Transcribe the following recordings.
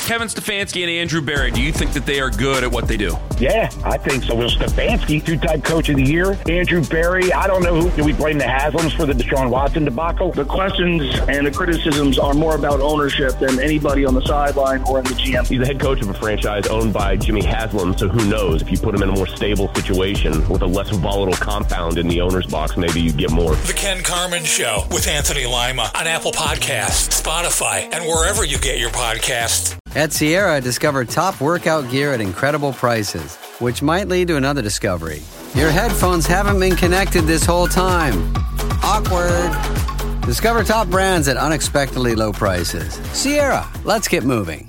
Kevin Stefanski and Andrew Berry, do you think that they are good at what they do? Yeah, I think so. Well, Stefanski, two-time coach of the year. Andrew Berry, I don't know who. Do we blame the Haslams for the Deshaun Watson debacle? The questions and the criticisms are more about ownership than anybody on the sideline or in the GM. He's the head coach of a franchise owned by Jimmy Haslam, so who knows? If you put him in a more stable situation with a less volatile compound in the owner's box, maybe you get more. The Ken Carman Show with Anthony Lima on Apple Podcasts, Spotify, and wherever you get your podcasts. At Sierra, discover top workout gear at incredible prices, which might lead to another discovery. Your headphones haven't been connected this whole time. Awkward. Discover top brands at unexpectedly low prices. Sierra, let's get moving.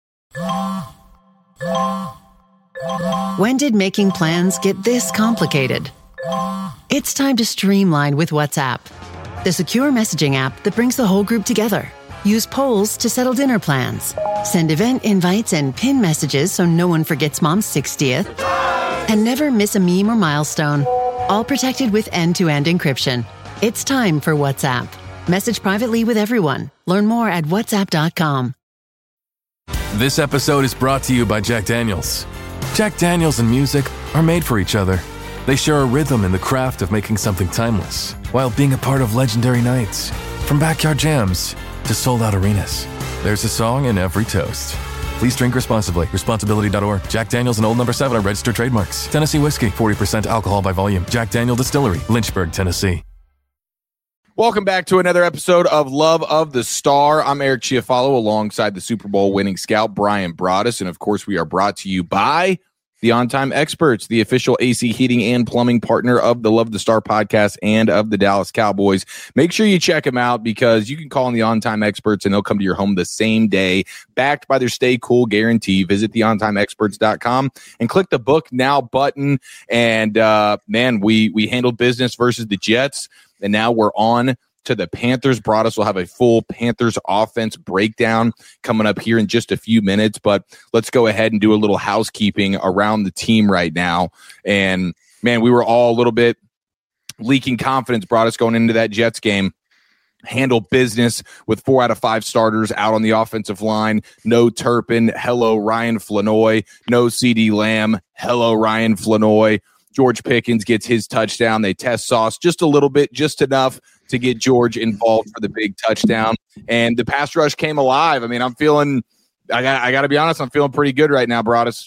When did making plans get this complicated? It's time to streamline with WhatsApp, the secure messaging app that brings the whole group together. Use polls to settle dinner plans. Send event invites and pin messages so no one forgets Mom's 60th. And never miss a meme or milestone. All protected with end-to-end encryption. It's time for WhatsApp. Message privately with everyone. Learn more at whatsapp.com. This episode is brought to you by Jack Daniels. Jack Daniels and music are made for each other. They share a rhythm in the craft of making something timeless, while being a part of legendary nights. From backyard jams to sold-out arenas, there's a song in every toast. Please drink responsibly. Responsibility.org. Jack Daniels and Old No. 7 are registered trademarks. Tennessee whiskey, 40% alcohol by volume. Jack Daniel Distillery, Lynchburg, Tennessee. Welcome back to another episode of Love of the Star. I'm Eric Chiafalo alongside the Super Bowl winning scout Brian Broaddus. And of course, we are brought to you by the On Time Experts, the official AC heating and plumbing partner of the Love of the Star podcast and of the Dallas Cowboys. Make sure you check them out because you can call on the On Time Experts and they'll come to your home the same day, backed by their Stay Cool guarantee. Visit theontimeexperts.com and click the Book Now button. And man, we handled business versus the Jets. And now we're on to the Panthers. Broaddus will have a full Panthers offense breakdown coming up here in just a few minutes. But let's go ahead and do a little housekeeping around the team right now. And, man, we were all a little bit leaking confidence, Broaddus, going into that Jets game. Handle business with 4 out of 5 starters out on the offensive line. No Turpin. Hello, Ryan Flanoy. No CeeDee Lamb. Hello, Ryan Flanoy. George Pickens gets his touchdown. They test Sauce just a little bit, just enough to get George involved for the big touchdown. And the pass rush came alive. I mean, I'm feeling – I got to be honest, I'm feeling pretty good right now, Broaddus.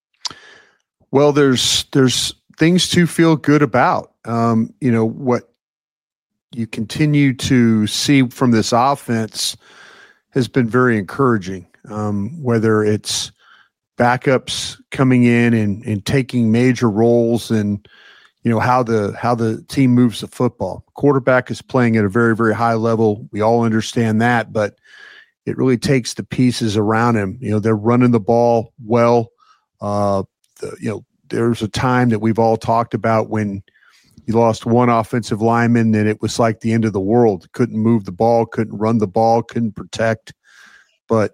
Well, there's things to feel good about. What you continue to see from this offense has been very encouraging, whether it's – backups coming in and taking major roles and how the team moves the football. Quarterback is playing at a very, very high level. We all understand that, but it really takes the pieces around him. They're running the ball well. There's a time that we've all talked about when you lost one offensive lineman and it was like the end of the world. Couldn't move the ball, couldn't run the ball, couldn't protect. But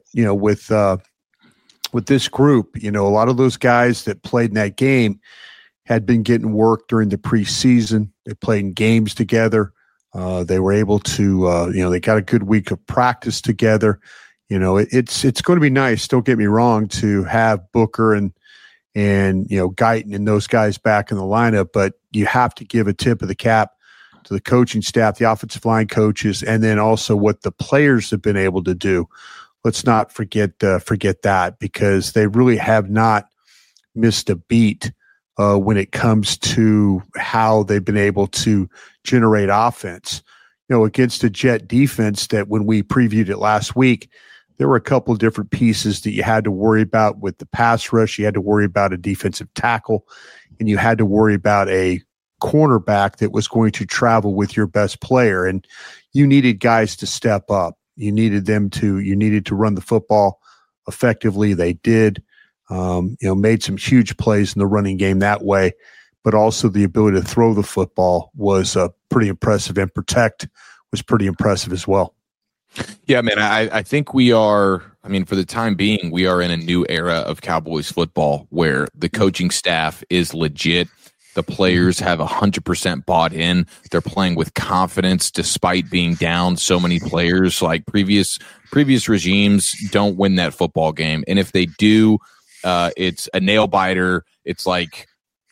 with this group, a lot of those guys that played in that game had been getting work during the preseason. They played in games together. They were able to, they got a good week of practice together. It's going to be nice. Don't get me wrong, to have Booker and Guyton and those guys back in the lineup, but you have to give a tip of the cap to the coaching staff, the offensive line coaches, and then also what the players have been able to do. Let's not forget that, because they really have not missed a beat when it comes to how they've been able to generate offense. Against a Jet defense that when we previewed it last week, there were a couple of different pieces that you had to worry about with the pass rush. You had to worry about a defensive tackle, and you had to worry about a cornerback that was going to travel with your best player. And you needed guys to step up. You needed to run the football effectively. They did, made some huge plays in the running game that way, but also the ability to throw the football was pretty impressive, and protect was pretty impressive as well. Yeah, man, I think we are, for the time being, we are in a new era of Cowboys football where the coaching staff is legit. The players have 100% bought in. They're playing with confidence despite being down so many players. Like previous regimes don't win that football game. And if they do, it's a nail biter. It's like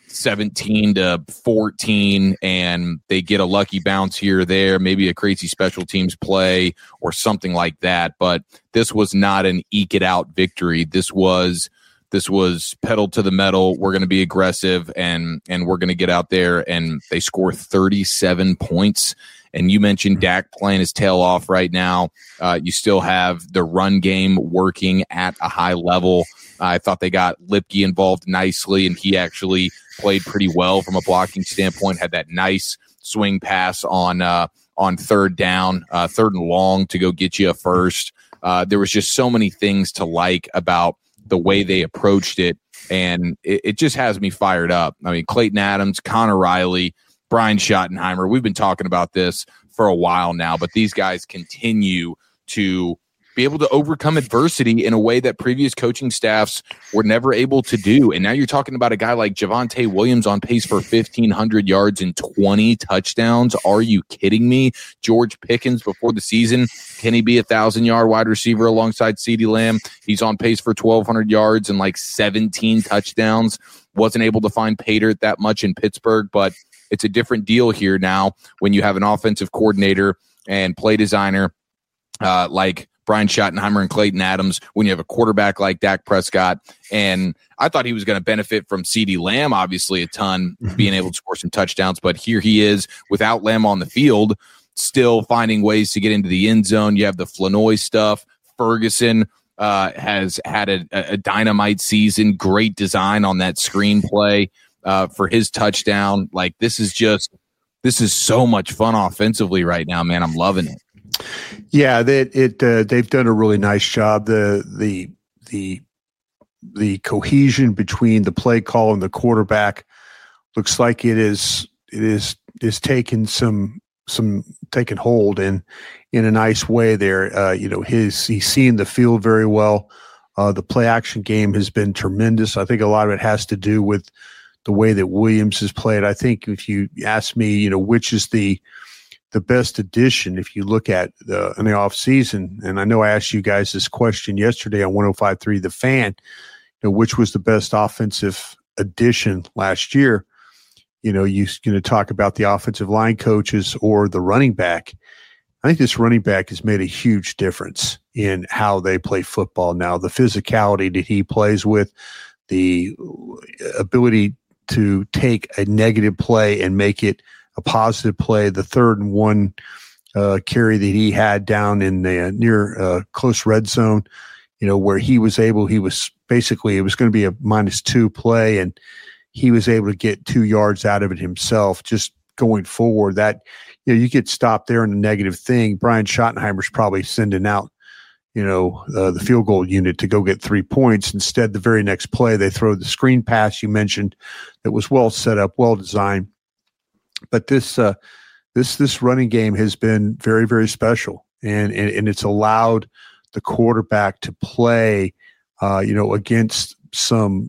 17-14, and they get a lucky bounce here or there, maybe a crazy special teams play or something like that. But this was not an eke it out victory. This was pedal to the metal. We're going to be aggressive, and we're going to get out there. And they score 37 points. And you mentioned Dak playing his tail off right now. You still have the run game working at a high level. I thought they got Lipke involved nicely, and he actually played pretty well from a blocking standpoint. Had that nice swing pass on third down, third and long to go get you a first. There was just so many things to like about the way they approached it, and it just has me fired up. I mean, Clayton Adams, Connor Riley, Brian Schottenheimer, we've been talking about this for a while now, but these guys continue to be able to overcome adversity in a way that previous coaching staffs were never able to do. And now you're talking about a guy like Javonte Williams on pace for 1,500 yards and 20 touchdowns. Are you kidding me? George Pickens before the season, can he be a 1,000-yard wide receiver alongside CeeDee Lamb? He's on pace for 1,200 yards and like 17 touchdowns. Wasn't able to find Pater that much in Pittsburgh, but it's a different deal here now when you have an offensive coordinator and play designer like Brian Schottenheimer and Clayton Adams, when you have a quarterback like Dak Prescott. And I thought he was going to benefit from CeeDee Lamb, obviously, a ton, being able to score some touchdowns. But here he is without Lamb on the field, still finding ways to get into the end zone. You have the Flanoy stuff. Ferguson has had a dynamite season, great design on that screenplay for his touchdown. Like, this is so much fun offensively right now, man. I'm loving it. Yeah, they've done a really nice job. The cohesion between the play call and the quarterback looks like it is taking taking hold in a nice way there. He's seeing the field very well. The play action game has been tremendous. I think a lot of it has to do with the way that Williams has played. I think if you ask me, which is the best addition, if you look at in the offseason, and I know I asked you guys this question yesterday on 105.3 The Fan, which was the best offensive addition last year, you're going to talk about the offensive line coaches or the running back. I think this running back has made a huge difference in how they play football now. The physicality that he plays with, the ability to take a negative play and make it a positive play, the 3rd and 1 carry that he had down in the near close red zone, where it was going to be a -2 play, and he was able to get 2 yards out of it himself. Just going forward, that you get stopped there in a negative thing. Brian Schottenheimer's probably sending out the field goal unit to go get 3 points. Instead, the very next play, they throw the screen pass you mentioned that was well set up, well designed. But this running game has been very, very special, and it's allowed the quarterback to play, against some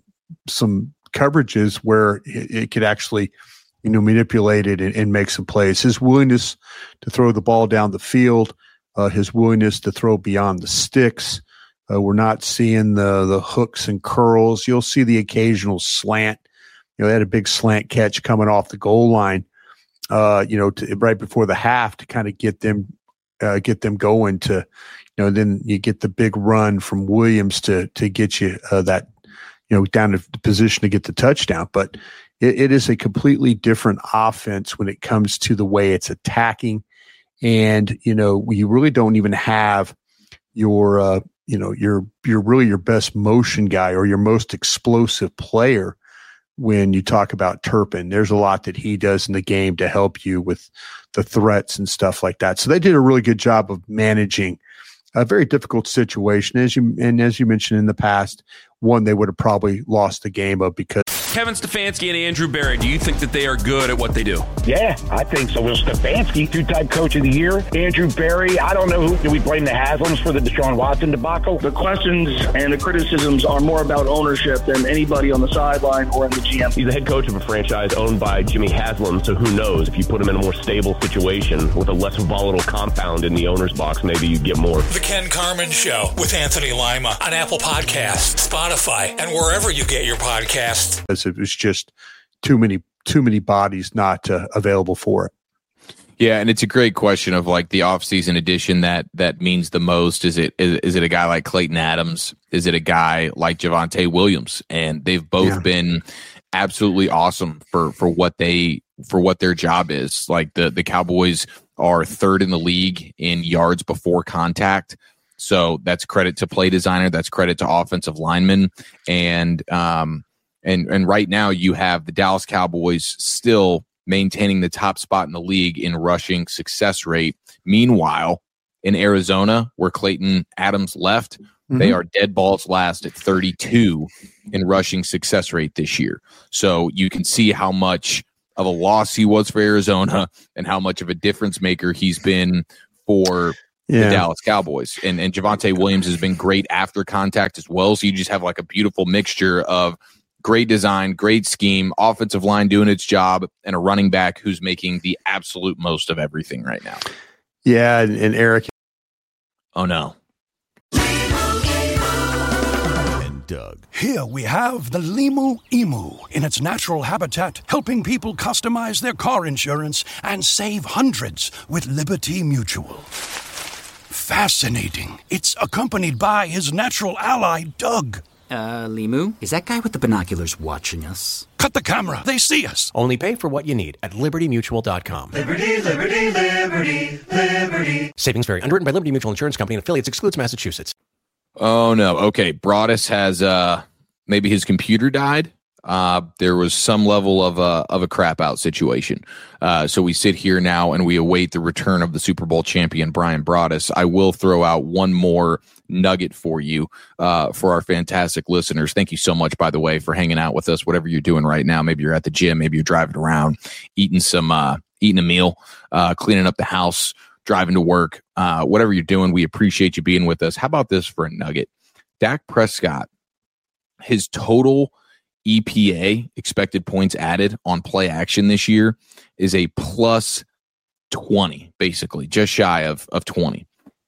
coverages where it could actually, manipulate it and make some plays. His willingness to throw the ball down the field, his willingness to throw beyond the sticks. We're not seeing the hooks and curls. You'll see the occasional slant. They had a big slant catch coming off the goal line. Right before the half to kind of get them going to, then you get the big run from Williams to get you that, down to the position to get the touchdown. But it is a completely different offense when it comes to the way it's attacking. And, you really don't even have your best motion guy or your most explosive player. When you talk about Turpin, there's a lot that he does in the game to help you with the threats and stuff like that. So they did a really good job of managing a very difficult situation. As you mentioned in the past, one they would have probably lost the game of because Kevin Stefanski and Andrew Berry, do you think that they are good at what they do? Yeah, I think so. Will Stefanski, two-time coach of the year. Andrew Berry, I don't know who. Do we blame the Haslams for the Deshaun Watson debacle? The questions and the criticisms are more about ownership than anybody on the sideline or in the GM. He's the head coach of a franchise owned by Jimmy Haslam, so who knows? If you put him in a more stable situation with a less volatile compound in the owner's box, maybe you get more. The Ken Carman Show with Anthony Lima on Apple Podcasts, Spotify, and wherever you get your podcasts. It was just too many bodies not available for it. Yeah, and it's a great question of like the offseason addition that means the most. Is it a guy like Clayton Adams? Is it a guy like Javonte Williams? And they've both been absolutely awesome for what their job is. Like the Cowboys are third in the league in yards before contact. So that's credit to play designer. That's credit to offensive linemen. And right now you have the Dallas Cowboys still maintaining the top spot in the league in rushing success rate. Meanwhile, in Arizona, where Clayton Adams left, they are dead balls last at 32 in rushing success rate this year. So you can see how much of a loss he was for Arizona and how much of a difference maker he's been for the Dallas Cowboys. And Javonte Williams has been great after contact as well. So you just have like a beautiful mixture of great design, great scheme, offensive line doing its job, and a running back who's making the absolute most of everything right now. Yeah, and Eric. Oh, no. And Doug. Here we have the Limu Emu in its natural habitat, helping people customize their car insurance and save hundreds with Liberty Mutual. Fascinating. It's accompanied by his natural ally, Doug. Limu? Is that guy with the binoculars watching us? Cut the camera. They see us. Only pay for what you need at LibertyMutual.com. Liberty, liberty, liberty, liberty. Savings vary. Underwritten by Liberty Mutual Insurance Company and affiliates. Excludes Massachusetts. Oh, no. Okay. Broadus has maybe his computer died. There was some level of a crap out situation. So we sit here now and we await the return of the Super Bowl champion, Brian Broadus. I will throw out one more nugget for you, for our fantastic listeners. Thank you so much, by the way, for hanging out with us, whatever you're doing right now. Maybe you're at the gym, maybe you're driving around, eating a meal, cleaning up the house, driving to work, whatever you're doing. We appreciate you being with us. How about this for a nugget? Dak Prescott, his total EPA, expected points added on play action this year, is a plus 20, basically, just shy of 20.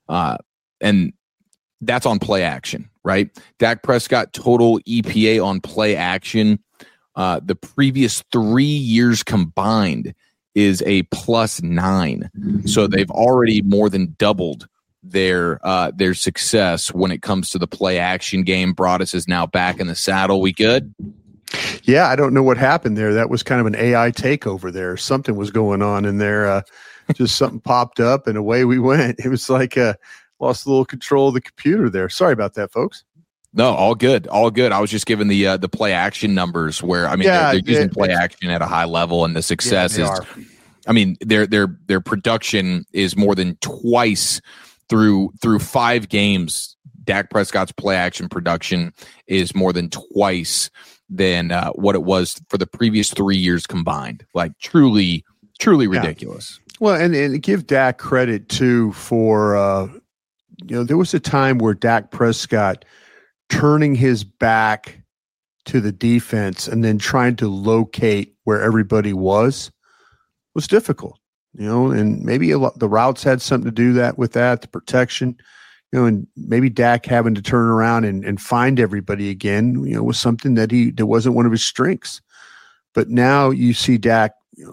And that's on play action, right? Dak Prescott total EPA on play action, the previous 3 years combined is a plus 9. So they've already more than doubled their success when it comes to the play action game. Broadus is now back in the saddle. We good? Yeah, I don't know what happened there. That was kind of an AI takeover there. Something was going on in there. Just something popped up and away we went. It was like lost a little control of the computer there. Sorry about that, folks. No, all good. All good. I was just giving the play action numbers where, I mean, they're using play action at a high level, and the success is, I mean, their production is more than twice through 5 games. Dak Prescott's play action production is more than twice than what it was for the previous 3 years combined. Like truly ridiculous. Well, and give Dak credit too for, there was a time where Dak Prescott turning his back to the defense and then trying to locate where everybody was difficult, and maybe the routes had something to do with that, the protection, and maybe Dak having to turn around and find everybody again, was something that wasn't one of his strengths. But now you see Dak,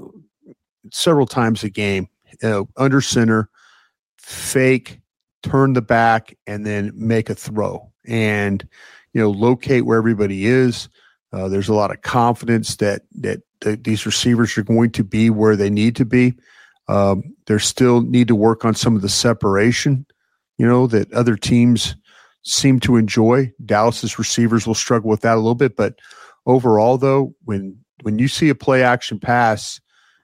several times a game, under center, fake, turn the back, and then make a throw and, locate where everybody is. There's a lot of confidence that these receivers are going to be where they need to be. They still need to work on some of the separation, that other teams seem to enjoy. Dallas's receivers will struggle with that a little bit, but overall, though, when you see a play action pass,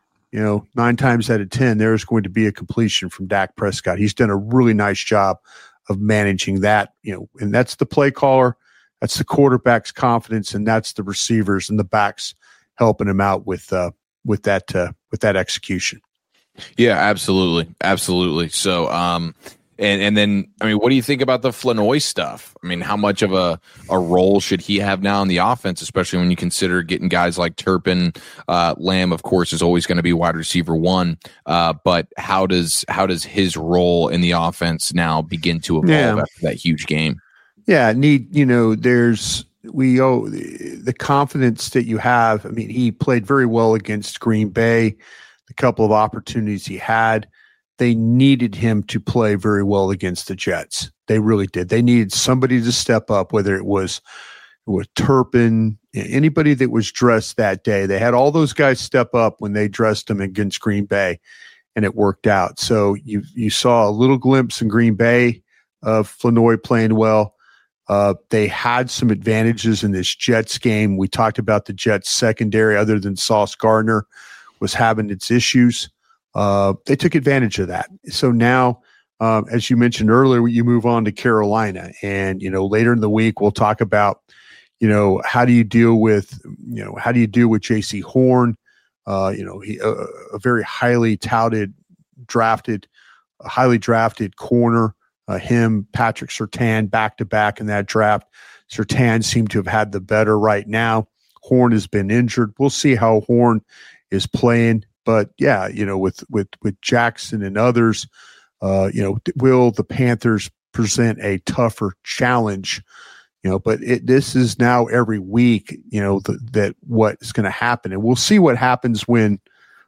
9 times out of 10, there's going to be a completion from Dak Prescott. He's done a really nice job of managing that, and that's the play caller. That's the quarterback's confidence, and that's the receivers and the backs helping him out with that execution. Yeah, absolutely. So, and then, I mean, what do you think about the Flanoy stuff? I mean, how much of a role should he have now in the offense, especially when you consider getting guys like Turpin? Lamb, of course, is always going to be wide receiver one. But how does his role in the offense now begin to evolve after that huge game? Yeah, the confidence that you have. I mean, he played very well against Green Bay. The couple of opportunities he had, they needed him to play very well against the Jets. They really did. They needed somebody to step up, whether it was Turpin, anybody that was dressed that day. They had all those guys step up when they dressed him against Green Bay, and it worked out. So you saw a little glimpse in Green Bay of Flanoy playing well. They had some advantages in this Jets game. We talked about the Jets secondary, other than Sauce Gardner, was having its issues. They took advantage of that. So now, as you mentioned earlier, you move on to Carolina, and later in the week we'll talk about how do you deal with J.C. Horn, he a very highly drafted corner. Him, Patrick Surtain, back-to-back in that draft. Surtain seemed to have had the better right now. Horn has been injured. We'll see how Horn is playing. But, yeah, with Jackson and others, will the Panthers present a tougher challenge? But this is now every week, that what is going to happen. And we'll see what happens when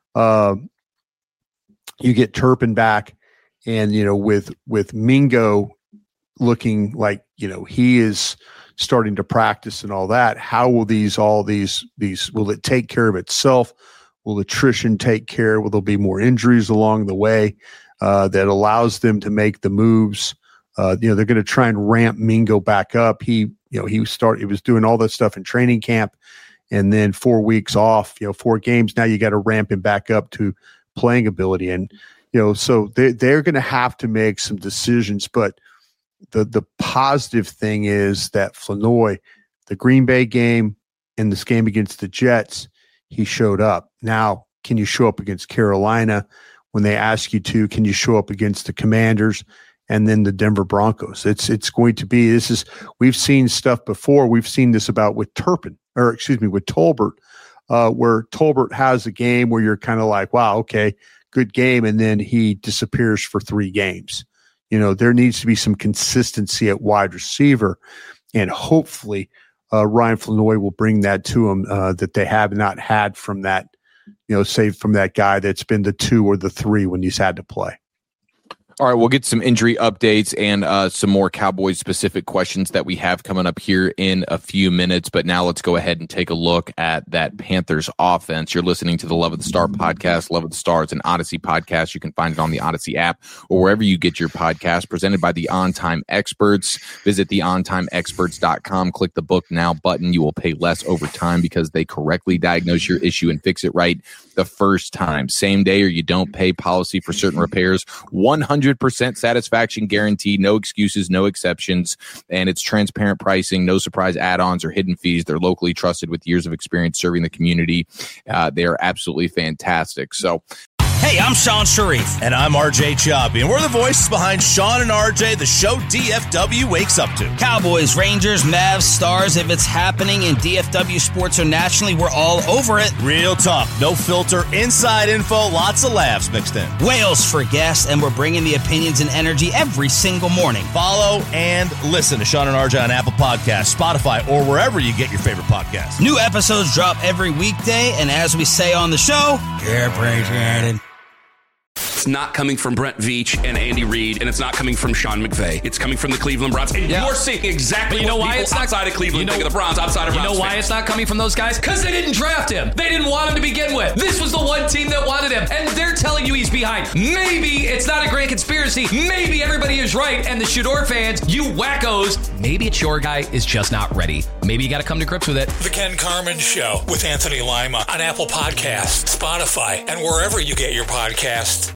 you get Turpin back. And, with Mingo looking like, he is starting to practice and all that, how will all these, will it take care of itself? Will attrition take care? Will there be more injuries along the way that allows them to make the moves? They're going to try and ramp Mingo back up. He was doing all that stuff in training camp, and then 4 weeks off, 4 games. Now you got to ramp him back up to playing ability. And, so they're going to have to make some decisions. But the positive thing is that Flanoy, the Green Bay game and this game against the Jets, he showed up. Now, can you show up against Carolina when they ask you to? Can you show up against the Commanders and then the Denver Broncos? It's going to be, we've seen stuff before. We've seen this with Tolbert, where Tolbert has a game where you're kind of like, wow, okay, good game, and then he disappears for 3 games. There needs to be some consistency at wide receiver, and hopefully Ryan Flanoy will bring that to him that they have not had from that, say from that guy that's been the 2 or the 3 when he's had to play. All right, we'll get some injury updates and some more Cowboys-specific questions that we have coming up here in a few minutes. But now let's go ahead and take a look at that Panthers offense. You're listening to the Love of the Star podcast. Love of the Star is an Odyssey podcast. You can find it on the Odyssey app or wherever you get your podcast, presented by the On Time Experts. Visit theontimeexperts.com. Click the Book Now button. You will pay less over time because they correctly diagnose your issue and fix it right the first time. Same day or you don't pay policy for certain repairs. 100% satisfaction guaranteed, no excuses, no exceptions, and it's transparent pricing, no surprise add-ons or hidden fees. They're locally trusted with years of experience serving the community. They are absolutely fantastic. So, hey, I'm Sean Sharif. And I'm RJ Choppy. And we're the voices behind Sean and RJ, the show DFW wakes up to. Cowboys, Rangers, Mavs, Stars. If it's happening in DFW sports or nationally, we're all over it. Real talk, no filter, inside info, lots of laughs mixed in. Whales for guests, and we're bringing the opinions and energy every single morning. Follow and listen to Sean and RJ on Apple Podcasts, Spotify, or wherever you get your favorite podcasts. New episodes drop every weekday, and as we say on the show, you're appreciated. It's not coming from Brent Veach and Andy Reid, and it's not coming from Sean McVay. It's coming from the Cleveland Browns. And you're seeing exactly what people outside of Cleveland think of the Browns, outside of Browns. You know why it's not coming from those guys? Because they didn't draft him. They didn't want him to begin with. This was the one team that wanted him, and they're telling you he's behind. Maybe it's not a great conspiracy. Maybe everybody is right, and the Shador fans, you wackos, maybe it's your guy is just not ready. Maybe you got to come to grips with it. The Ken Carman Show with Anthony Lima on Apple Podcasts, Spotify, and wherever you get your podcasts.